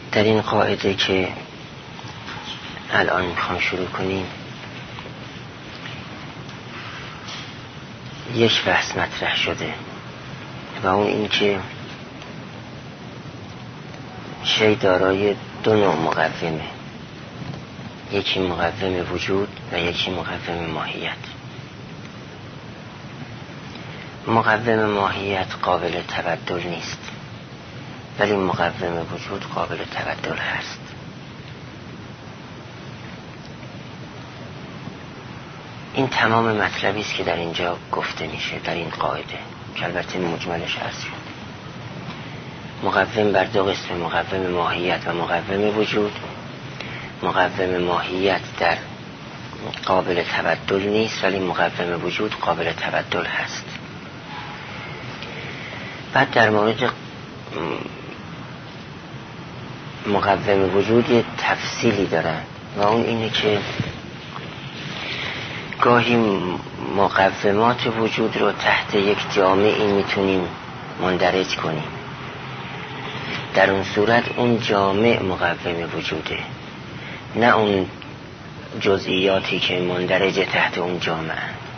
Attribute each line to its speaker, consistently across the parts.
Speaker 1: در این قاعده که الان میخوام شروع کنیم یک بحث مطرح شده و اون این که شی دارای دو نوع مقومه، یکی مقوم وجود و یکی مقوم ماهیت. مقوم ماهیت قابل تبدل نیست ولی مقوم وجود قابل تبدل هست. این تمام مطلبی است که در اینجا گفته میشه در این قاعده که البته مجملش هست شد. مقوم بر دو قسم، مقوم ماهیت و مقوم وجود. مقوم ماهیت در قابل تبدل نیست ولی مقوم وجود قابل تبدل هست. بعد در مورد مقوم وجود یه تفصیلی دارن و اون اینه که گاهی مقومات وجود رو تحت یک جامعی میتونیم مندرج کنیم، در اون صورت اون جامع مقوم وجوده، نه اون جزئیاتی که مندرج تحت اون جامعه.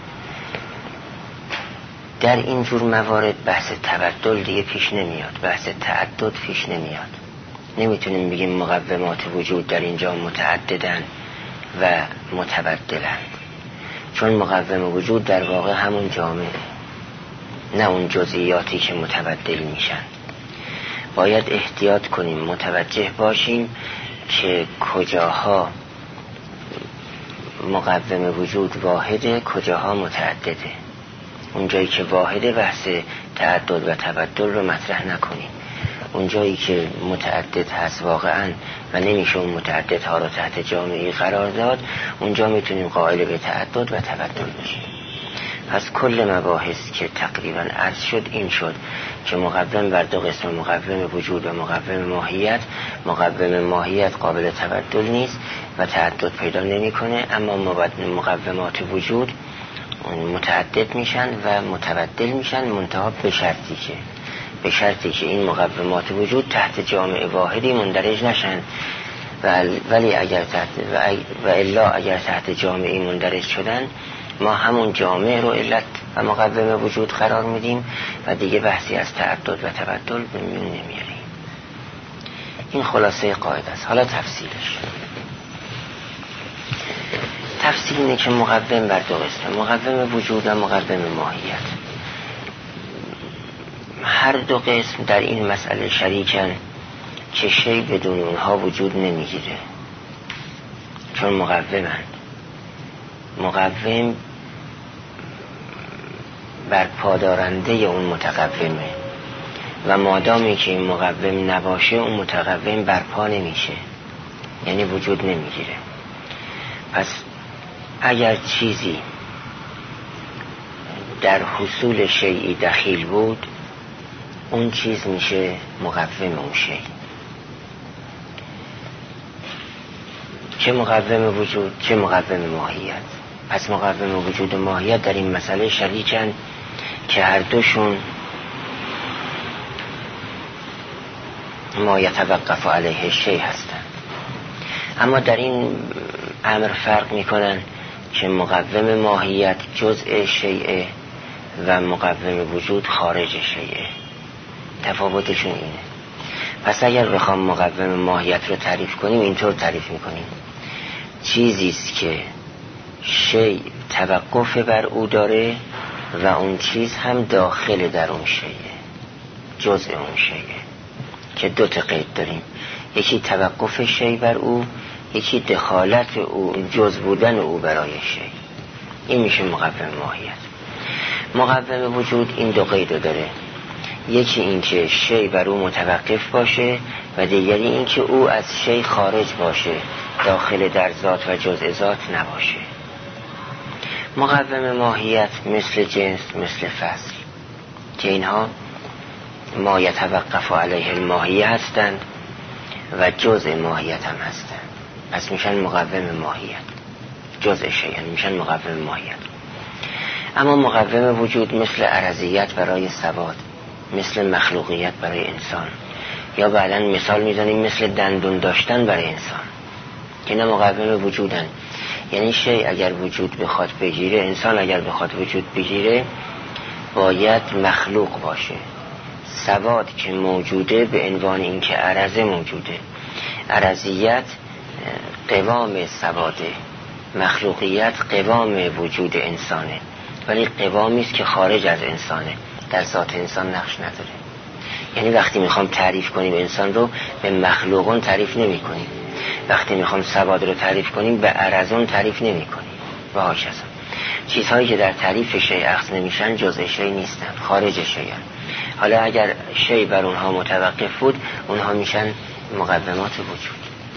Speaker 1: در این جور موارد بحث تبدل دیگه پیش نمیاد، بحث تعدد پیش نمیاد. نمیتونیم بگیم مقومات وجود در اینجا متعددن و متبدلن، چون مقوم وجود در واقع همون جامعه، نه اون جزئیاتی که متبدل میشن. باید احتیاط کنیم، متوجه باشیم که کجاها مقوم وجود واحده کجاها متعدده. اونجایی که واحده بحث تعدد و تبدل رو مطرح نکنیم، اونجایی که متعدد هست واقعا و نمیشه اون متعدد ها رو تحت جامعه قرار داد، اونجا میتونیم قائل به تعدد و تبدل بشیم. پس کل مباحث که تقریبا عرض شد این شد که مقوم بر دو قسم، مقوم وجود و مقوم ماهیت. مقوم ماهیت قابل تبدل نیست و تعدد پیدا نمیکنه، اما مقومات وجود متعدد میشن و متبدل میشن، منتها به شرطی که این مقومات وجود تحت جامعه واحدی مندرج نشن ولی اگر تحت جامعه مندرج شدن ما همون جامعه رو علت و مقوم وجود قرار میدیم و دیگه بحثی از تعدد و تبدل به میون نمیاریم. این خلاصه قاعده است. حالا تفصیل اینه که مقوم بر دو قسم، مقوم وجود و مقوم ماهیت. هر دو قسم در این مسئله شریکن که شی بدون اونها وجود نمیگیره، چون مقومند. مقوم بر پادارنده اون متقومه و مادامی که این مقوم نباشه اون متقوم برپا نمیشه، یعنی وجود نمیگیره. پس اگر چیزی در حصول شیئی دخیل بود اون چیز میشه مقوم اون شی، چه مقوم وجود چه مقوم ماهیت. پس مقوم وجود و ماهیت در این مسئله شریکن که هر دوشون ما یتوقف علیه شی هستند. اما در این امر فرق میکنن که مقوم ماهیت جزء شیء و مقوم وجود خارج شیء. تفاوتشون اینه. پس اگر بخوام مقوم ماهیت رو تعریف کنیم اینطور تعریف میکنیم: چیزیست که شیء توقف بر او داره و اون چیز هم داخل در اون شیء، جزء اون شیء، که دو تا قید داریم: یکی توقف شیء بر او، یکی دخالت او، جزء بودن او برای شیء. این میشه مقوم ماهیت. مقوم وجود این دو قید داره: یکی این که شیء بر او متوقف باشه و دیگری این که او از شیء خارج باشه، داخل در ذات و جزء ذات نباشه. مقوم ماهیت مثل جنس، مثل فصل، که اینها ما یتوقف علیه الماهیه هستند و جزء ماهیت هم هستند. پس میشن مقوم ماهیت، جزء شیء میشن مقوم ماهیت. اما مقوم وجود مثل عرضیت برای سواد، مثل مخلوقیت برای انسان، یا بعداً مثال میزنیم مثل دندون داشتن برای انسان که نه مقوم وجودن. یعنی شی اگر وجود بخواد بگیره، انسان اگر بخواد وجود بگیره باید مخلوق باشه. سواد که موجوده به عنوان این که عرضه موجوده، عرضیت قوام سواده، مخلوقیت قوام وجود انسانه، ولی قوامی است که خارج از انسانه، در ذات انسان نقش نداره. یعنی وقتی میخوام تعریف کنیم انسان رو به مخلوقون تعریف نمی کنیم، وقتی میخوام سواد رو تعریف کنیم به عرضون تعریف نمی کنیم و هاکذا. چیزهایی که در تعریف شیء اخذ نمیشن جزء شیء نیستن، خارج شیء. حالا اگر شیء بر اونها متوقف بود اونها میشن مقومات وجود.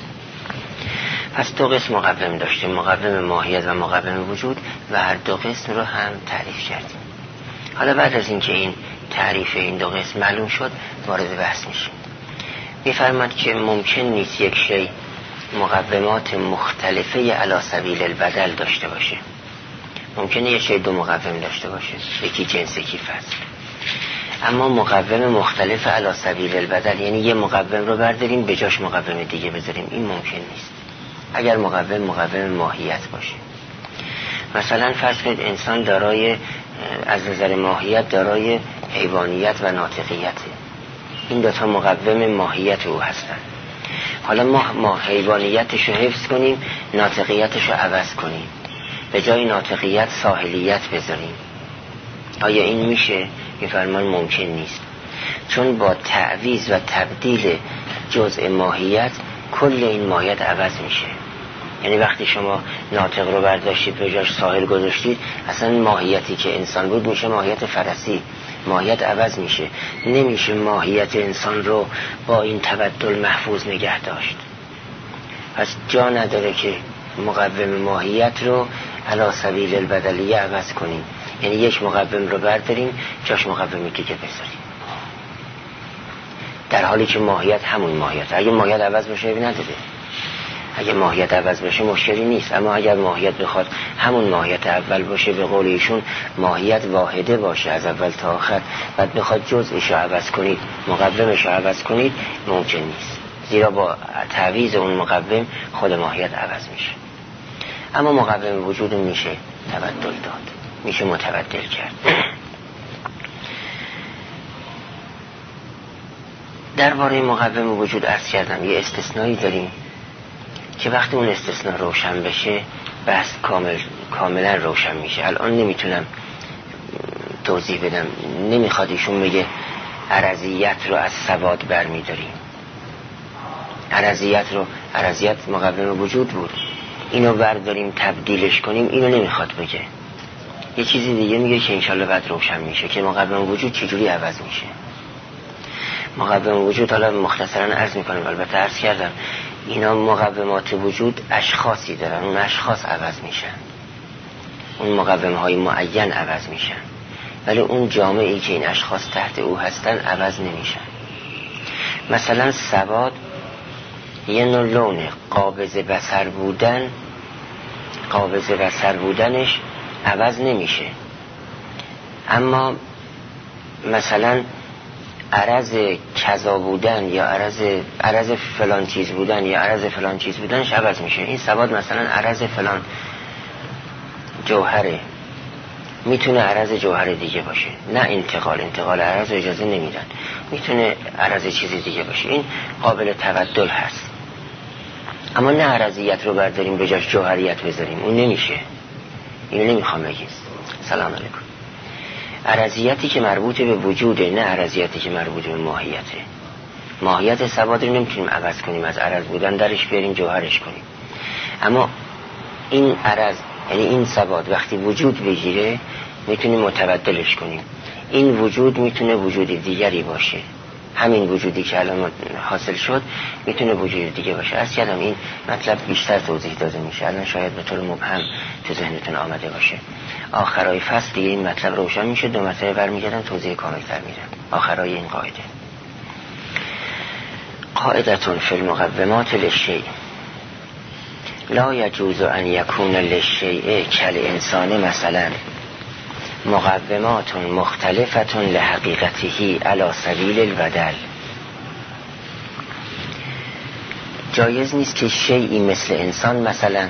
Speaker 1: پس دو قسم مقوم داشتیم، مقوم ماهیت و مقوم وجود، و هر دو قسم رو هم تعریف کردیم. حالا بعد از اینکه این تعریف این دو قسم معلوم شد وارد بحث میشیم. میفرماد که ممکن نیست یک شیء مقومات مختلفه علی سبیل البدل داشته باشه. ممکنه یک شیء دو مقوم داشته باشه، یکی جنس یکی فصل، اما مقوم مختلف علی سبیل البدل یعنی یه مقوم رو برداریم به جاش مقوم دیگه بذاریم، این ممکن نیست اگر مقوم ماهیت باشه. مثلا فرض کنید انسان دارای از نظر ماهیت دارای حیوانیت و ناطقیته، این دو تا مقوم ماهیت او هستن. حالا ما حیوانیتش رو حفظ کنیم، ناطقیتش رو عوض کنیم، به جای ناطقیت ساحلیت بذاریم، آیا این میشه؟ میفرمان ممکن نیست، چون با تعویض و تبدیل جزء ماهیت کل این ماهیت عوض میشه. یعنی وقتی شما ناطق رو برداشتید به جاش ساحل گذاشتید، اصلا ماهیتی که انسان بود میشه ماهیت فرسی، ماهیت عوض میشه. نمیشه ماهیت انسان رو با این تبدل محفوظ نگه داشت. پس جا نداره که مقوم ماهیت رو علی سبیل البدلیه عوض کنیم، یعنی یک مقوم رو برداریم جاش مقوم دیگه بذاریم، در حالی که ماهیت همون ماهیت. اگه ماهیت عوض بشه نداره، اگه ماهیت عوض بشه مشکلی نیست، اما اگر ماهیت بخواد همون ماهیت اول باشه، به قول ایشون ماهیت واحده باشه از اول تا آخر، بعد بخواد جزءش رو عوض کنید، مقومش رو عوض کنید، ممکن نیست، زیرا با تعویض اون مقوم خود ماهیت عوض میشه. اما مقوم وجود میشه تبدل داد، میشه متبدل کرد. درباره مقوم وجود عرض کردم یه استثنایی داریم که وقتی اون استثناء روشن بشه بحث کاملا روشن میشه. الان نمیتونم توضیح بدم، نمیخواد ایشون بگه عرضیت رو از سواد برمیداریم. عرضیت مقوم وجود بود، اینو برداریم تبدیلش کنیم، اینو نمیخواد بگه. یه چیزی دیگه میگه که انشالله بعد روشن میشه که مقوم وجود چجوری عوض میشه. مقوم وجود حالا مختصرا عرض میکنم، البته عرض کردم اینا مقومات وجود اشخاصی دارن، اون اشخاص عوض میشن، اون مقوم های معین عوض میشن، ولی اون جامعه‌ای که این اشخاص تحت او هستن عوض نمیشن. مثلا سواد یه نوع لونه، قابض بصر بودنش عوض نمیشه، اما مثلا عرض کذا بودن یا عرض فلان چیز بودن یا عرض فلان چیز بودنش عوض میشه. این سواد مثلا عرض فلان جوهره، میتونه عرض جوهر دیگه باشه، نه انتقال عرض اجازه نمیدن، میتونه عرض چیز دیگه باشه، این قابل تبدل هست. اما نه عرضیت رو برداریم به جاش جوهریت بذاریم، اون نمیشه، اینو نمیخوام بگیم. سلام علیکم. عرضیتی که مربوط به وجوده، نه عرضیتی که مربوط به ماهیته. ماهیت سواد رو نمیتونیم عوض کنیم، از عرض بودن درش بیاریم جوهرش کنیم، اما این عرض یعنی این سواد وقتی وجود بگیره میتونیم متبدلش کنیم. این وجود میتونه وجود دیگری باشه، همین وجودی که الان حاصل شد میتونه وجود دیگه باشه. از کردم این مطلب بیشتر توضیح داده میشه، الان شاید به طور مبهم تو ذهنتون آمده باشه. آخرای فصل دیگه این مطلب روشن میشه، دو مسئله برمیگردن توضیح کامل‌تر میدم. آخرای این قاعدتون فی المقومات للشیء لا یجوز ان یکون للشیء کالانسان مثلا مقومات مختلفة لحقیقته علی سبیل البدل. جایز نیست که شیئی مثل انسان مثلا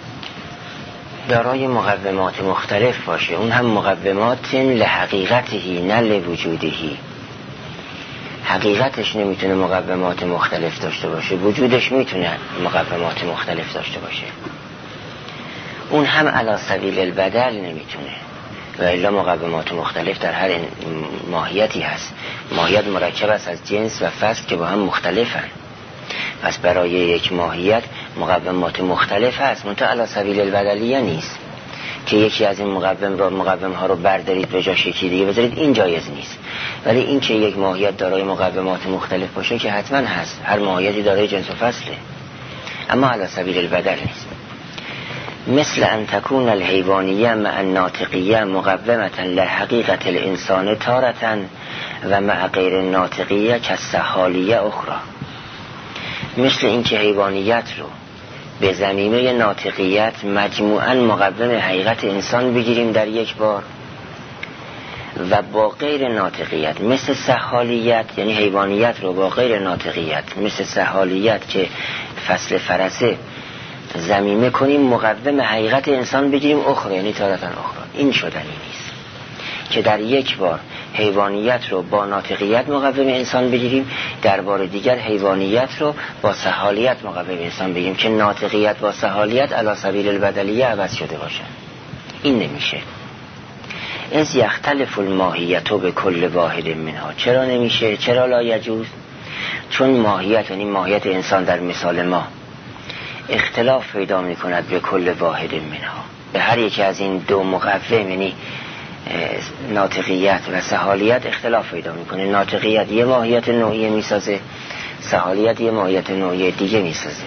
Speaker 1: دارای مقومات مختلف باشه، اون هم مقومات لحقیقتهی نه لوجودهی. حقیقتش نمیتونه مقومات مختلف داشته باشه، وجودش میتونه مقومات مختلف داشته باشه. اون هم علی سبیل البدل نمیتونه، و الا مقومات مختلف در هر ماهیتی هست. ماهیت مرکب است از جنس و فصل که با هم مختلفن. پس برای یک ماهیت مقومات مختلف هست، منتها علی سبیل البدلیه نیست که یکی از این مقوم ها رو بردارید به جاش یکی دیگه بذارید، این جایز نیست. ولی این که یک ماهیت دارای مقومات مختلف باشه که حتما هست، هر ماهیتی دارای جنس و فصله، اما علی سبیل البدل نیست. مثل ان تكون الحیوانیه مع الناطقیه مقومتا لحقیقت الانسان تارة و مع غیر الناطقیه کالسحالیه اخرى. مثل این که حیوانیت رو به ضمیمه ناطقیت مجموعاً مقوم حقیقت انسان بگیریم در یک بار، و با غیر ناطقیت مثل سحالیت، یعنی حیوانیت رو با غیر ناطقیت مثل سحالیت که فصل فرسه ضمیمه کنیم مقوم حقیقت انسان بگیریم اخرى، یعنی تارتن اخرى. این شدنی نیست که در یک بار حیوانیت رو با ناطقیت مقوم انسان بگیریم، در بار دیگر حیوانیت رو با سحالیت مقوم انسان بگیریم که ناطقیت با سحالیت علی سبیل البدلیه عوض شده باشه. این نمیشه. از یختلف الماهیت به کل واحد منها. چرا نمیشه؟ چرا لا یجوز؟ چون ماهیت، یعنی ماهیت انسان در مثال ما، اختلاف پیدا میکند به کل واحد منها، به هر یکی از این دو مقوم، یعنی ناطقیت و سحالیت اختلاف پیدا میکنه. ناطقیت یه ماهیت نوعی میسازه، سحالیت یه ماهیت نوعی دیگه میسازه.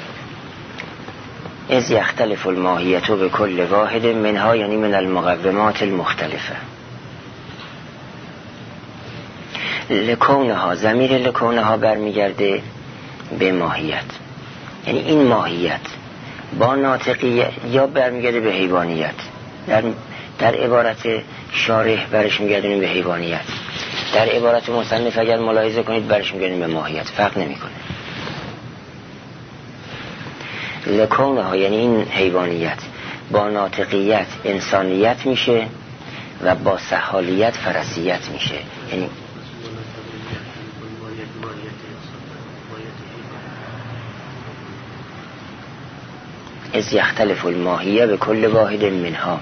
Speaker 1: از یختلف الماهیت به کل واحد منها، یعنی من المقومات المختلفه. لکونها، ضمیر لکونها برمیگرده به ماهیت، یعنی این ماهیت با ناطقیت یا برمیگرده به حیوانیت. در عبارت شارح برش میگردونیم به حیوانیت، در عبارت مصنف اگر ملاحظه کنید برش میگردونیم به ماهیت، فرق نمیکنه. لکونها یعنی این حیوانیت با ناطقیت انسانیت میشه و با سحالیت فرسیت میشه. یعنی از یختلف الماهیه به کل واحد منها.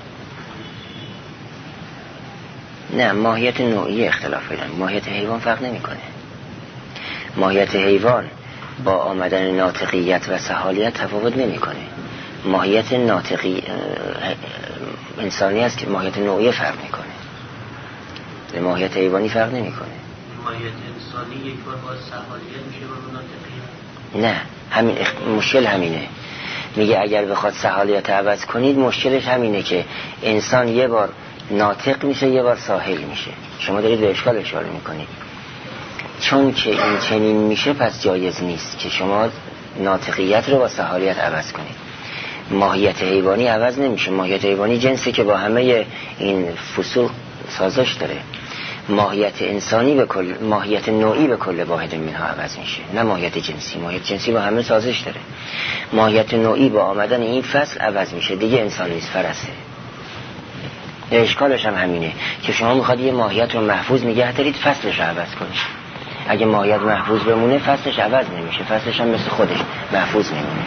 Speaker 1: نه، ماهیت نوعی اختلاف پیدا، ماهیت حیوان فرق نمیکنه. ماهیت حیوان با آمدن ناطقیت و سحالیت تفاوت نمیکنه. ماهیت ناطقی انسانی است که ماهیت نوعی فرق میکنه، ماهیت حیوانی فرق نمیکنه.
Speaker 2: ماهیت انسانی یک بار با سحالیت میشه با ناطقیت؟
Speaker 1: نه، همین مشکل همینه. میگه اگر بخواد سحالیت عوض کنید مشکلش همینه که انسان یه بار ناطق میشه یه بار ساحل میشه. شما دارید به اشکال اشاره میکنید. چون که این چنین میشه پس جایز نیست که شما ناطقیت رو با سحالیت عوض کنید. ماهیت حیوانی عوض نمیشه. ماهیت حیوانی جنسی که با همه این فصول سازش داره. ماهیت انسانی به کل، ماهیت نوعی به کل واحد منها عوض میشه، نه ماهیت جنسی. ماهیت جنسی با همه سازش داره. ماهیت نوعی با آمدن این فصل عوض میشه، دیگه انسان نیست، فرسه. اشکالش هم همینه که شما میخواد یه ماهیت رو محفوظ نگه دارید، فصلش عوض کنید. اگه ماهیت محفوظ بمونه فصلش عوض نمیشه، فصلش هم مثل خودش محفوظ میمونه.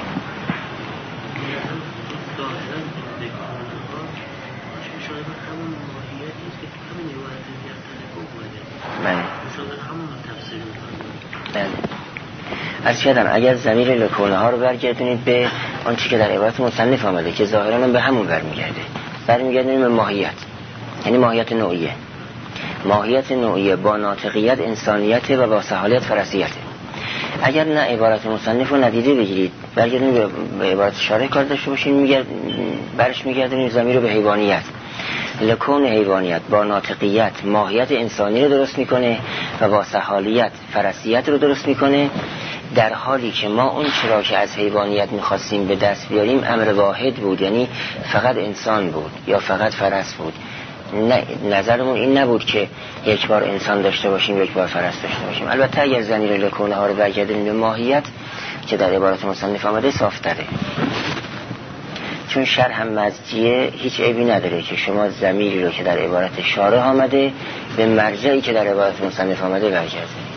Speaker 1: بله. از شدم اگر ضمیر لکونه ها رو برگردونید به آنچه که در عبارت مصنف آمده که ظاهراً به همون برمیگردونید به ماهیت، یعنی ماهیت نوعیه. ماهیت نوعیه با ناطقیت انسانیت و با سحالیت فرسیته. اگر نه عبارت مصنف رو ندیده بگیرید، برگردونید به عبارت شارح کار داشته باشین، برش میگردونید ضمیر رو به حیوانیت. لکون حیوانیت با ناطقیت ماهیت انسانی رو درست میکنه و با سحالیت فرسیت رو درست میکنه، در حالی که ما اون چرا که از حیوانیت میخواستیم به دست بیاریم امر واحد بود، یعنی فقط انسان بود یا فقط فرس بود. نظرمون این نبود که یک بار انسان داشته باشیم یک بار فرس داشته باشیم. البته اگر ضمیر لکونه ها رو برگردیم به ماهیت که در عبارت مصنف آمده صافتره، چون شرح مزجیه هیچ عیبی نداره که شما ضمیری رو که در عبارت شارح آمده به مرجعی که در عبارت مصنف آمده برگردید.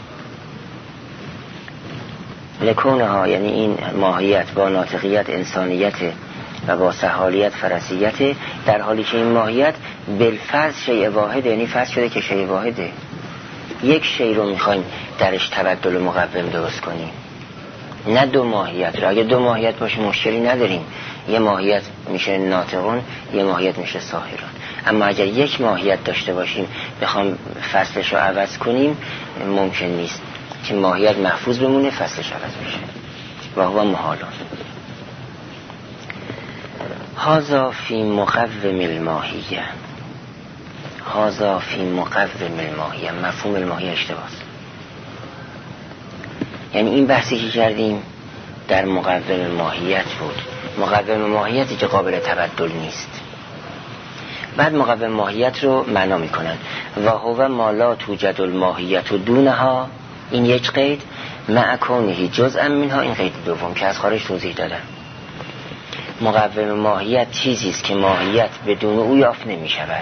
Speaker 1: لکونها یعنی این ماهیت با ناطقیت انسانیت و با سحالیت فرسیت، در حالی که این ماهیت بالفرض شیء واحده، یعنی فرض شده که شیء واحده. یک شیء رو میخوایم درش تبدل مقوم درست کنیم، نه دو ماهیت رو. اگه دو ماهیت باشه مشکلی نداریم، یه ماهیت میشه ناطقون، یه ماهیت میشه ساحرون. اما اگر یک ماهیت داشته باشیم بخوام فصلش رو عوض کنیم ممکن نیست که ماهیت محفوظ بمونه فصلش عوض بشه و هو محالون. هذا فی مقوم الماهیه، هذا فی مقوم الماهیه، مفهوم الماهیه اشتباهه. یعنی این بحثی که کردیم در مقوم ماهیت بود، مقوم ماهیتی که قابل تبدل نیست. بعد مقوم ماهیت رو معنا میکنن و هو ما لا توجد الماهیت دونها، این یک قید، مع کونه جزءا منها، این قید دوم که از خارج توضیح دادم. مقوم ماهیت چیزی است که ماهیت بدون او یافت نمی شود،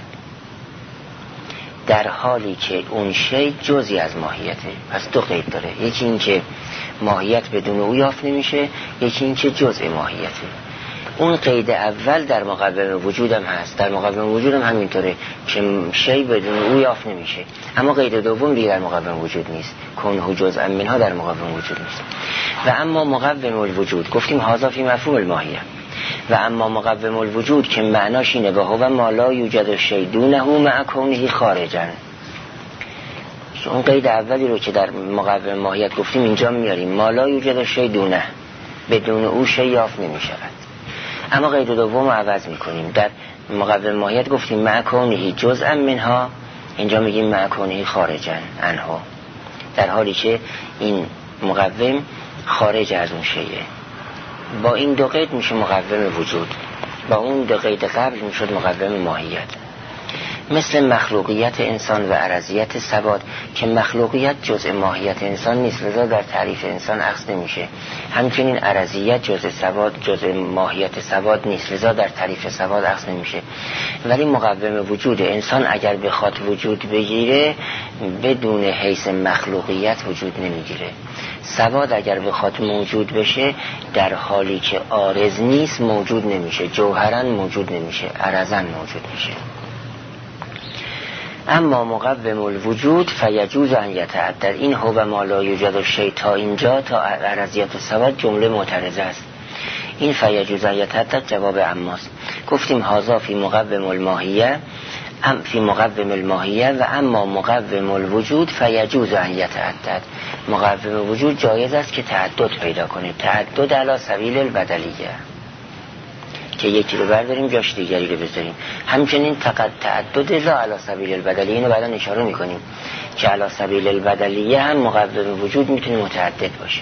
Speaker 1: در حالی که اون شی جزئی از ماهیته. پس دو قید داره، یکی این که ماهیت بدون او یافت نمیشه، یکی این که جزء ماهیته. اون قید اول در مقوم وجود هم هست، در مقوم وجود هم همینطوره که شی بدون او یافت نمیشه. اما قید دوم دیگه در مقوم وجود نیست، کنه جزءا منها در مقوم وجود نیست. و اما مقوم الوجود گفتیم هذا فی مفهوم الماهیه، و اما مقوم الوجود که معناش اینه و هو ما لا یوجد شیء دونه مع کونه خارجا. اون قید اولی رو که در مقوم ماهیت گفتیم اینجا میاریم، ما لا یوجد شیء دونه، بدون او شیء یافت نمیشود. اما قید دوم رو عوض میکنیم، در مقوم ماهیت گفتیم مع کونه جزءا منها، اینجا میگیم مع کونه خارجا عنها، در حالی که این مقوم خارج از اون شیء. با این دو قید میشه مقوم وجود، با اون دو قید قبل میشد مقوم ماهیت. مثل مخلوقیت انسان و عرضیت ثبات که مخلوقیت جزء ماهیت انسان نیست، لذا در تعریف انسان اخذ نمیشه. همچنین عرضیت جزء ثبات، جزء ماهیت ثبات نیست، لذا در تعریف ثبات اخذ نمیشه. ولی مقوم وجود انسان اگر بخواد وجود بگیره بدون حیث مخلوقیت وجود نمیگیره. ثبات اگر بخواد موجود بشه در حالی که عارض نیست موجود نمیشه، جوهرا موجود نمیشه، عرضا موجود میشه. اما مقوم الوجود فیجوز ان یتعدد، این هو ما لا یوجد شیء تا اینجا تا عرضیت و ثبات جمله معترضه است. این فیجوز ان یتعدد جواب اماست. گفتیم هذا فی مقوم الماهیه، فی مقوم الماهیه و اما مقوم الوجود فیجوز ان یتعدد، مقوم وجود جایز است که تعدد پیدا کنه، تعدد علی سبیل البدلیه، که یکی رو برداریم جاش دیگری رو بذاریم. همچنین فقط تعدد لا علی سبیل البدلیه، اینو بعدا اشاره میکنیم که علی سبیل البدلیه هم مقوم وجود میتونه متعدد باشه.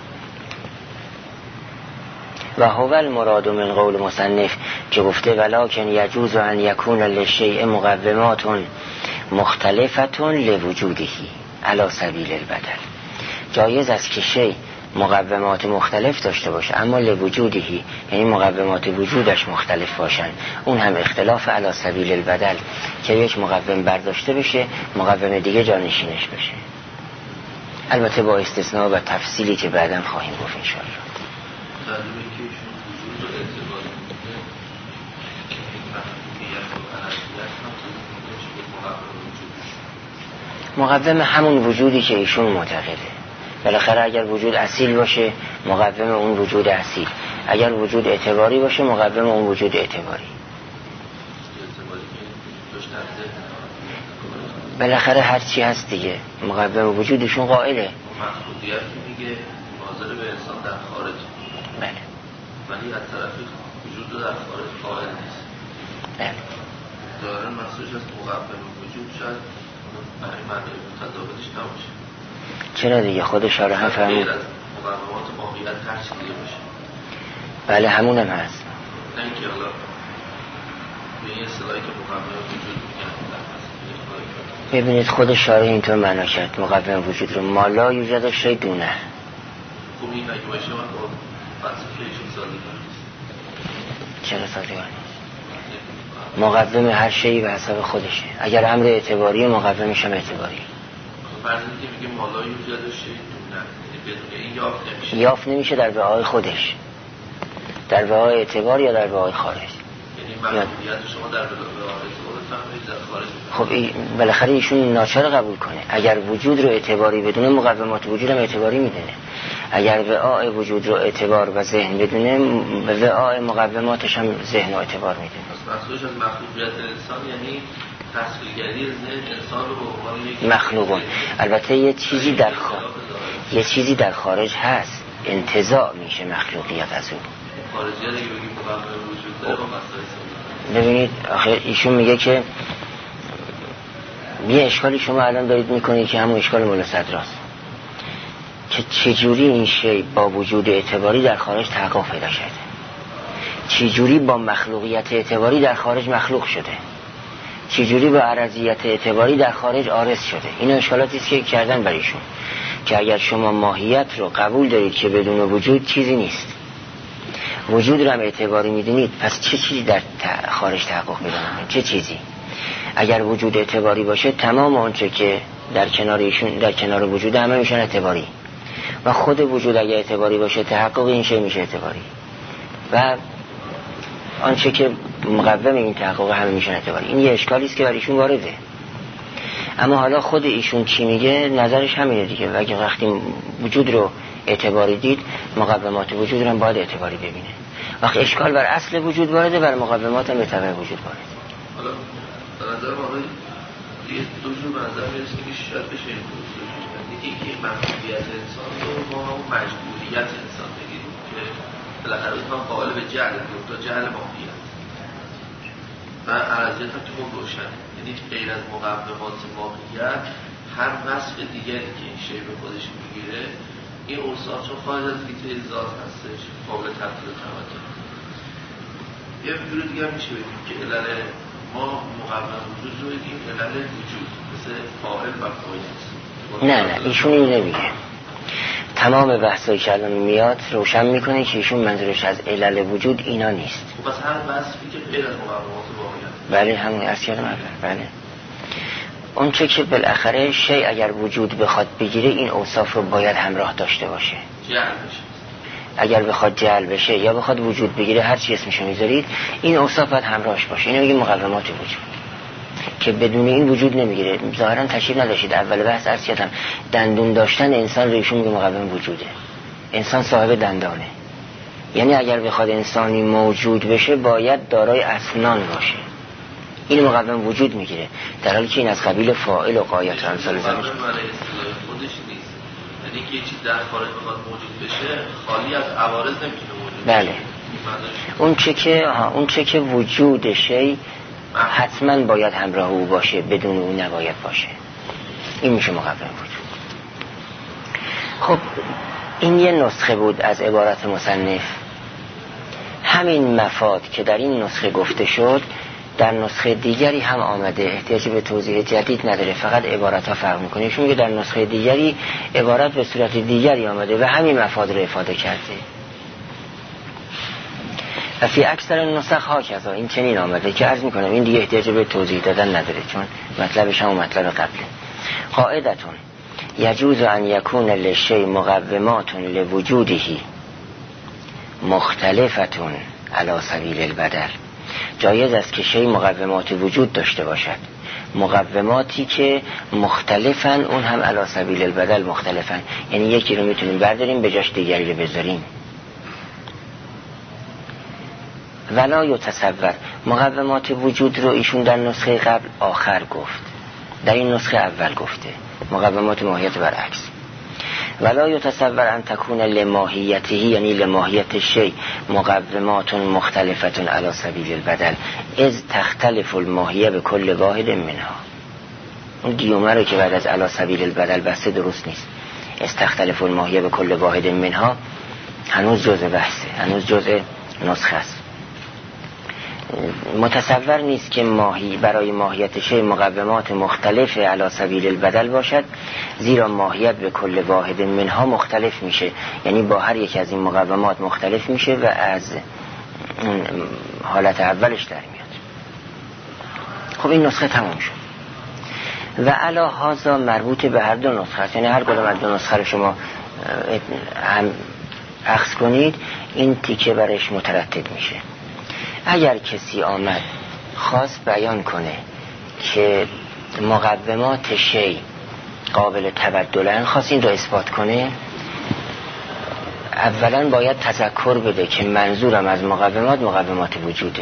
Speaker 1: و هو المراد من قول مصنف که گفته ولکن یجوز ان یکون للشیء مقومات مختلفه لوجوده علی سبیل البدل، جایز است که شیء مقومات مختلف داشته باشه اما لوجودهی، یعنی مقومات وجودش مختلف باشن، اون هم اختلاف علی سبیل البدل که یک مقوم برداشته بشه مقوم دیگه جانشینش بشه، البته با استثناء و تفصیلی که بعداً خواهیم گفت ان شاء الله. مقوم همون وجودی که ایشون معتقده. بالاخره اگر وجود اصیل باشه مقوم اون وجود اصیل، اگر وجود اعتباری باشه مقوم اون وجود اعتباری. بالاخره هر چی هست دیگه مقوم وجودشون قائله.
Speaker 3: مخلوقیت میگه حاضر به انسان در خارج،
Speaker 1: بله،
Speaker 3: ولی از طرفی وجود در خارج قائل نیست.
Speaker 1: بله،
Speaker 3: دارن مسئولش از مقوم وجود شاید برای معنی متضادش نباشه.
Speaker 1: چرا دیگه خود شارح هم فرمود
Speaker 3: مقومات واقعیت هر چی دیگه باشه.
Speaker 1: بله همونم هست.
Speaker 3: نه اینکه حالا به این اصطلاحی که مقومات وجود میگن،
Speaker 1: ببینید خود شارح اینطور معنا کرد مقوم وجود رو ما لا یوجد شیء دونه،
Speaker 3: خوب این اگه باشه من با فلسفه ایشون سازگار نیست.
Speaker 1: چرا سازگار نیست؟ مقوم هر شیء به حساب خودشه. اگر امر اعتباری مقومش هم اعتباری.
Speaker 3: فرض کنید میگه مالای یوجد شیء دونه، بدون این یافت نمیشه.
Speaker 1: یافت نمیشه در وعای خودش. در وعای اعتبار یا در وعای خارج.
Speaker 3: یعنی محدودیت شما در وعای اعتبار فهمید در خارج.
Speaker 1: خب بالاخره ایشون ناچار قبول کنه. اگر وجود رو اعتباری بدونه مقومات وجود هم اعتباری میدونه. اگر وعای وجود رو اعتبار و ذهن بدونه وعای مقوماتش هم ذهن و اعتبار میدونه.
Speaker 3: مقصودش از مخلوقیت انسان یعنی تصویرگری ذهن انسان رو به عنوان یک
Speaker 1: مخلوقون. البته یه چیزی در خارج هست، انتزاع میشه مخلوقیت از اون.
Speaker 3: خارجی دیگه بگیم مقوم وجود داره با مسائل.
Speaker 1: ببینید آخه ایشون میگه که یه اشکالی شما الان دارید میکنید که همون اشکال مولا صدراست که چجوری این شی با وجود اعتباری در خارج تحقق پیدا شده، چجوری با مخلوقیت اعتباری در خارج مخلوق شده، چجوری با عرضیت اعتباری در خارج عارض شده. این اشکالاتی است که کردن برایشون که اگر شما ماهیت رو قبول دارید که بدون وجود چیزی نیست، وجود رو هم اعتباری میدونید، پس چه چیزی در خارج تحقق پیدا میکنه؟ چه چیزی؟ اگر وجود اعتباری باشه تمام آنچه که در کنار ایشون در کنار وجود همه میشن اعتباری و خود وجود اگر اعتباری باشه تحقق این شی میشه اعتباری و آنچه که مقوم این تحقق همه میشن اعتباری. این یه اشکالی است که برای ایشون وارده. اما حالا خود ایشون چی میگه؟ نظرش همینه دیگه. اگه وقتی وجود رو اعتباری دید مقومات وجود رو هم باید اعتباری ببینه. وقتی اشکال بر اصل وجود وارده بر مقومات هم به تبع وجود وارده.
Speaker 3: حالا در نظر ما یه دو جور منظر میرسه که شاید بشه این موضوع یکی که محدودیت انسان رو ما مجبوریت انسان بگیریم که بالاخره انسان قائل به جهل تا جهل ماهیت و عرضیت هم که خوب روشن، یعنی غیر از مقومات ماهیت هر وصف دیگری که این شی به خودش میگیره این اوصاف رو خارج از حیطه ذات هستش قابل تبدیل و تمدن. یه جور دیگه هم میشه بگیم که علل ما مقوم وجود رو بگیم علل وجود مثل فاعل و فاعل هست.
Speaker 1: نه ایشون این نمیگه. تمام بحثایی که الان میاد روشن میکنه که ایشون منظورش از علل وجود اینا نیست.
Speaker 3: پس هر وصفی که غیر از مقومات واقعیت.
Speaker 1: بله همون از کردم اول. بله اون چه که بالاخره شی اگر وجود بخواد بگیره این اوصاف رو باید همراه داشته باشه.
Speaker 3: جعل بشه.
Speaker 1: اگر بخواد جعل بشه یا بخواد وجود بگیره هر چی اسمشو میذارید این اوصاف باید همراهش باشه. اینو میگه مقومات وجود که بدون این وجود نمیگیره. ظاهرا تشریح نداشتید اول بحث عرض کردم دندون داشتن انسان رو ایشون میگه مقوم وجوده. انسان صاحب دندانه، یعنی اگر بخواد انسانی موجود بشه باید دارای اسنان باشه. این مقوم وجود میگیره در حالی که این از قبیل فاعل و غایت امثال زمین
Speaker 3: خودش نیست. یعنی که یه چیز در خارج بخواد موجود بشه خالی از عوارض نمیتونه موجود
Speaker 1: بله. اون چه که وجود شی حتما باید همراه او باشه، بدون او نباید باشه. این میشه مقوم وجود. خب این یه نسخه بود از عبارت مصنف. همین مفاد که در این نسخه گفته شد در نسخه دیگری هم آمده، احتیاج به توضیح جدید نداره، فقط عبارت ها فرق میکنه. ایشون میگه در نسخه دیگری عبارت به صورت دیگری آمده و همین مفاد رو افاده کرده و فی اکثر نسخ ها کذا این چنین آمده که عرض میکنم این دیگه احتیاج به توضیح دادن نداره چون مطلبش هم مطلب قبله. قاعدتون یجوز ان یکون للشیء مقومات لوجوده مختلفتون علی سبیل البدل. جایز است که شی مقومات وجود داشته باشد، مقوماتی که مختلفن اون هم علی سبیل البدل مختلفن، یعنی یکی رو میتونیم برداریم به جاش دیگری رو بذاریم. ولا یتصور مقومات وجود رو ایشون در نسخه قبل آخر گفت، در این نسخه اول گفته مقومات ماهیت برعکس. ولا یتصور ان تکون لماهیته یعنی لماهیت شی مقومات مختلفت علی سبیل البدل اذ تختلف الماهیه به کل واحد منها. اون گیومه رو که بعد از علی سبیل البدل بسته درست نیست. اذ تختلف الماهیه به کل واحد منها هنوز جزء بحثه، هنوز جزء نسخه است. متصور نیست که برای ماهیت شیء مقومات مختلف علی سبیل البدل باشد، زیرا ماهیت به کل واحد منها مختلف میشه، یعنی با هر یک از این مقومات مختلف میشه و از حالت اولش در میاد. خب این نسخه تمام شد و علی هذا مربوط به هر دو نسخه است، یعنی هر کدام از دو نسخه رو شما اخذ کنید این تیکه برش مترتب میشه. اگر کسی آمد خواست بیان کنه که مقومات شیء قابل تبدلن، خواست این رو اثبات کنه، اولا باید تذکر بده که منظورم از مقومات وجوده.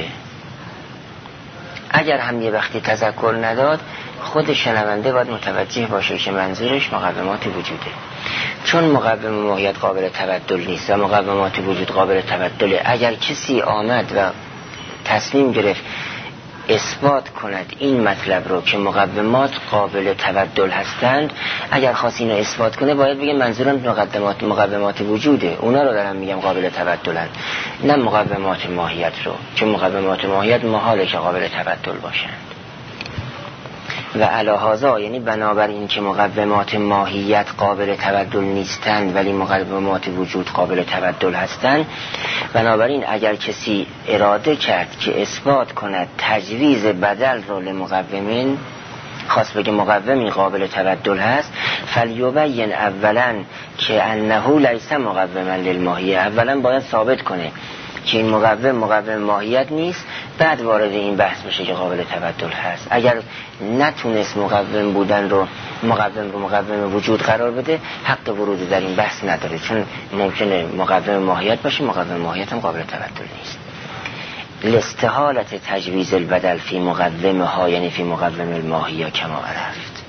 Speaker 1: اگر هم یه وقتی تذکر نداد، خود شنونده باید متوجه باشه که منظورش مقومات وجوده. چون مقوم ماهیت قابل تبدل نیست و مقومات وجود قابل تبدله، اگر کسی آمد و تصمیم گرفت اثبات کند این مطلب رو که مقومات قابل تبدل هستند، اگر خواست اینو اثبات کنه باید بگه منظورم مقومات وجوده، اونا رو دارم میگم قابل تبدلن، نه مقومات ماهیت رو، چون مقومات ماهیت محاله که قابل تبدل باشند. و علی هذا یعنی بنابراین که مقومات ماهیت قابل تبدل نیستند ولی مقومات وجود قابل تبدل هستند، بنابراین اگر کسی اراده کرد که اثبات کند تجویز بدل رو لمقومین، خواست بگه مقومی قابل تبدل هست، فلیبین اولا که انه لیس مقوما للماهیه، اولا باید ثابت کنه که این مقوم ماهیت نیست، بعد وارد این بحث بشه که قابل تبدل هست. اگر نتونست مقوم بودن رو مقوم وجود قرار بده، حق ورود در این بحث نداره، چون ممکنه مقوم ماهیت باشه، مقوم ماهیت هم قابل تبدل نیست. لاستحالت تجویز البدل فی مقومها، یعنی فی مقوم الماهیه کما عرفت.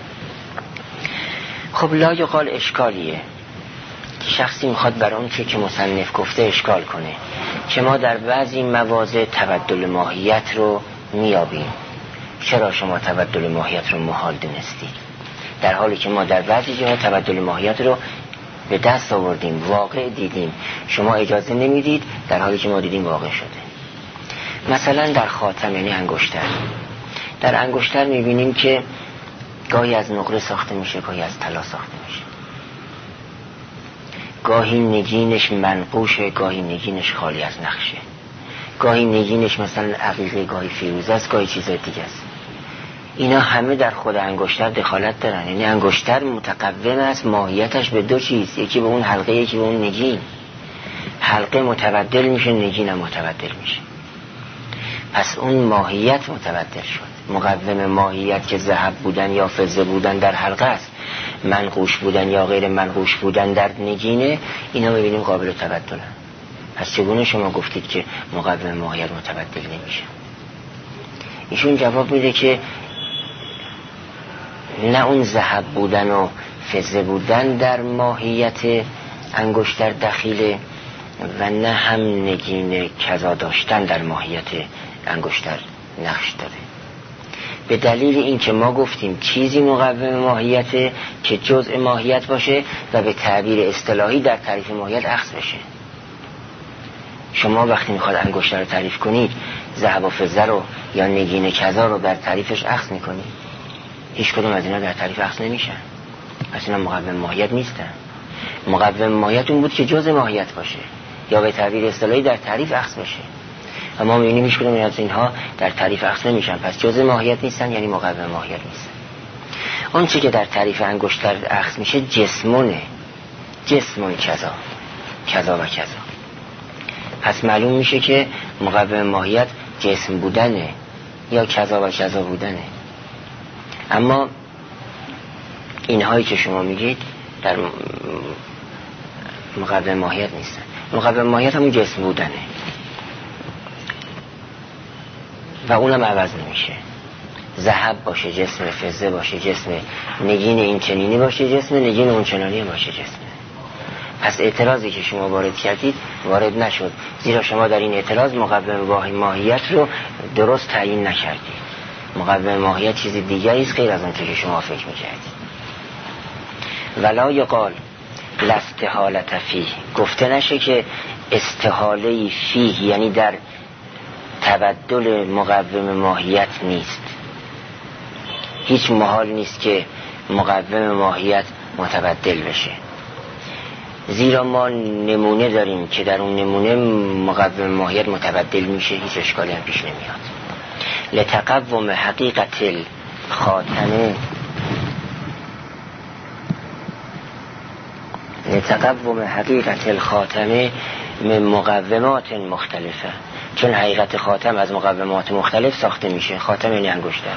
Speaker 1: خب لا یقال اشکالیه، شخصی میخواد بر اون که مصنف گفته اشکال کنه که ما در بعضی مواضع تبدل ماهیت رو میابیم، چرا شما تبدل ماهیت رو محال دونستید، در حالی که ما در بعضی جاها تبدل ماهیت رو به دست آوردیم، واقع دیدیم، شما اجازه نمیدید، در حالی که ما دیدیم واقع شده. مثلا در خاتم، یعنی انگشتر، در انگشتر میبینیم که گاهی از نقره ساخته میشه، گاهی از طلا ساخته میشه، گاهی نگینش منقوشه، گاهی نگینش خالی از نقشه، گاهی نگینش مثلا عقیقه، گاهی فیروزه است، گاهی چیزای دیگه است. اینا همه در خود انگشتر دخالت دارن، یعنی انگشتر متقوم است ماهیتش به دو چیز، یکی به اون حلقه، یکی به اون نگین. حلقه متبدل میشه، نگین هم متبدل میشه، پس اون ماهیت متبدل شد. مقوم ماهیت که ذهب بودن یا فضه بودن در حلقه است، منقوش بودن یا غیر منقوش بودن در نگینه، اینا میبینیم قابل تبدلن. پس چگونه شما گفتید که مقوم ماهیت متبدل نمیشه؟ ایشون جواب میده که نه اون ذهب بودن و فضه بودن در ماهیت انگشتر دخیله و نه هم نگین کذا داشتن در ماهیت انگشتر نقش داره، به دلیل این که ما گفتیم چیزی مقوم ماهیته که جزء ماهیت باشه و به تعبیر اصطلاحی در تعریف ماهیت اخذ بشه. شما وقتی میخواد انگشتر رو تعریف کنید، ذهب و فضه رو یا نگین کذا رو در تعریفش اخذ میکنید، هیچ کدوم از اینا در تعریف اخذ نمیشن، پس اینا مقوم ماهیت نیستن. مقوم ماهیت اون بود که جزء ماهیت باشه یا به تعبیر اصطلاحی در تعریف اخذ بشه، و ما می‌بینیم هیچ کدوم از اینها در تعریف اخذ نمیشن، پس جزء ماهیت نیستن، یعنی مقوم ماهیت نیستن. اون چیزی که در تعریف انگشتر اخذ میشه جسمونه، جسمون کذا کذا و کذا، پس معلوم میشه که مقوم ماهیت جسم بودنه یا کذا و کذا بودنه. اما اینهایی که شما میگید در مقوم ماهیت نیستن. مقوم ماهیت همون جسم بودنه و اونم عوض نمیشه. ذهب باشه جسم، فضه باشه جسم، نگین این چنینی باشه جسم، نگین اون چنانی باشه جسم. پس اعتراضی که شما وارد کردید وارد نشد، زیرا شما در این اعتراض مقوم ماهیت رو درست تعیین نکردید. مقوم ماهیت چیز دیگری است غیر از اون که شما فکر میکردید. ولا یقال لاستحالت فیه، گفته نشه که استحاله فیه یعنی در تبدل مقوم ماهیت نیست. هیچ محال نیست که مقوم ماهیت متبدل بشه، زیرا ما نمونه داریم که در اون نمونه مقوم ماهیت متبدل میشه، هیچ اشکالی هم پیش نمیاد. لتقوم حقیقت الخاتمه لتقوم حقیقت الخاتمه من مقومات مختلفه، چون حقیقت خاتم از مقومات مختلف ساخته میشه. خاتم یعنی انگشتر.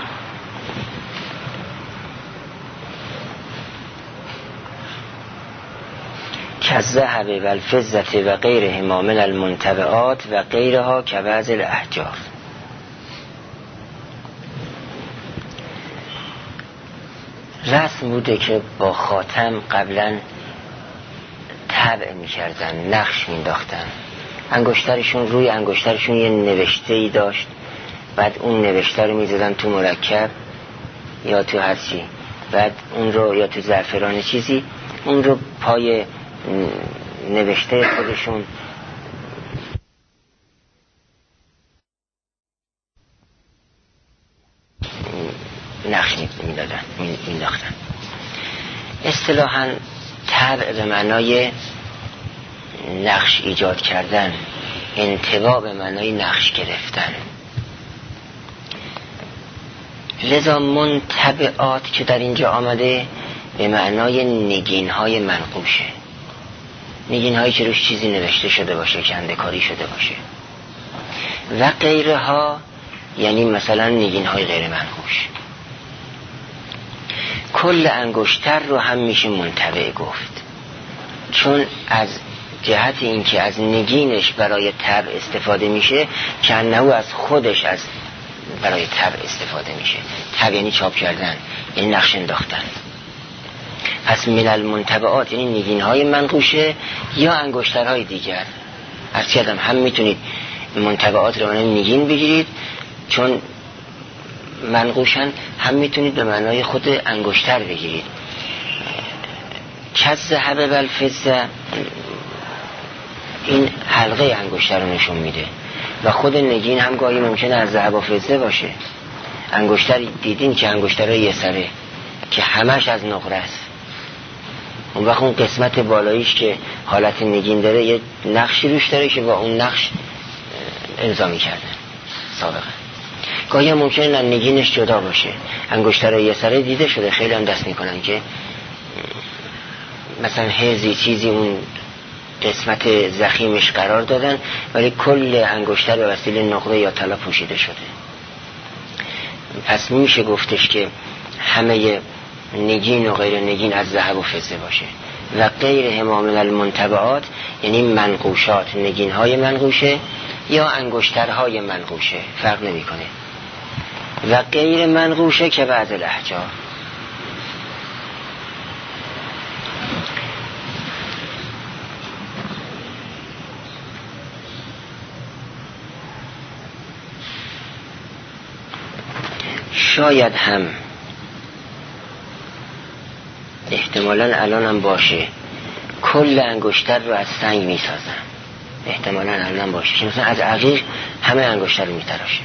Speaker 1: کالذهب و الفضة و غیرهما من المنتبعات و غیرها کبعض الاحجار. رسم بوده که با خاتم قبلا طبع میکردن، نقش مینداختن. انگشترشون، روی انگشترشون یه نوشته‌ای داشت، بعد اون نوشته رو میزدن تو مرکب یا تو هر چی، بعد اون رو یا تو زعفران چیزی، اون رو پای نوشته خودشون نقش مینداختن. اصطلاحاً طبع به معنای نقش ایجاد کردن، انطباع به معنای نقش گرفتن. لذا منطبعات که در اینجا آمده به معنای نگین‌های منقوشه، نگین‌هایی که روش چیزی نوشته شده باشه، کنده‌کاری شده باشه. و غیرها یعنی مثلا نگین‌های غیر منقوش. کل انگشتر رو هم میشه منطبع گفت، چون از جهت اینکه از نگینش برای طبع استفاده میشه، که انه از خودش از برای طبع استفاده میشه. طبع یعنی چاپ کردن، یعنی نقش انداختن. پس من المنطبعات یعنی نگین‌های منقوشه یا انگشترهای دیگر. از چه هم میتونید منطبعات رو نگین بگیرید چون منقوشن، هم میتونید به معنای خود انگشتر بگیرید. کالذهب و الفضة این حلقه انگشتر رو نشون میده و خود نگین هم گاهی ممکنه از ذهب و فضه باشه. انگشتر دیدین که انگشترهای یه سره که همش از نقره است، اون وقت اون قسمت بالاییش که حالت نگین داره یه نقشی روش داره که با اون نقش امضا میکردن سابقا. گاهی هم ممکنه نگینش جدا باشه. انگشترهای یه سره دیده شده، خیلی هم دست میکنن که مثلا هزی چیزی اون قسمت زخیمش قرار دادن، ولی کل انگشتر به وسیله نقره یا طلا پوشیده شده. پس میشه گفتش که همه نگین و غیر نگین از ذهب و فضه باشه. و غیرهما من المنطبعات یعنی منقوشات، نگین های منقوشه یا انگشترهای منقوشه، فرق نمی کنه. و غیر منقوشه که بعض الاحجار. شاید هم احتمالاً الان هم باشه کل انگشتر رو از سنگ می سازن. احتمالاً الان هم باشه، مثلا از عقیق همه انگشتر رو می تراشه.